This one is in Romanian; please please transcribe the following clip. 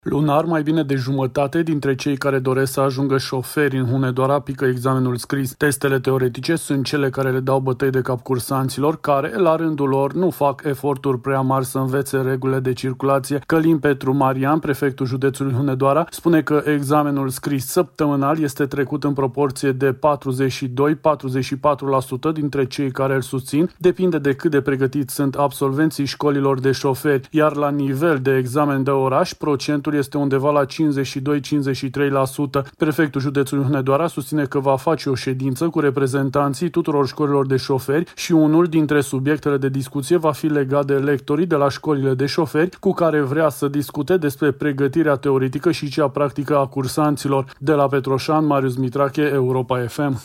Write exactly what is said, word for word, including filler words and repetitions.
Lunar, mai bine de jumătate dintre cei care doresc să ajungă șoferi în Hunedoara pică examenul scris. Testele teoretice sunt cele care le dau bătăi de cap cursanților, care, la rândul lor, nu fac eforturi prea mari să învețe regulile de circulație. Călin Petru Marian, prefectul județului Hunedoara, spune că examenul scris săptămânal este trecut în proporție de patruzeci și doi - patruzeci și patru la sută dintre cei care îl susțin. Depinde de cât de pregătiți sunt absolvenții școlilor de șoferi, iar la nivel de examen de oraș, procentul este undeva la cincizeci și doi - cincizeci și trei la sută. Prefectul județului Hunedoara susține că va face o ședință cu reprezentanții tuturor școlilor de șoferi și unul dintre subiectele de discuție va fi legat de lectorii de la școlile de șoferi cu care vrea să discute despre pregătirea teoretică și cea practică a cursanților. De la Petroșan, Marius Mitrache, Europa F M.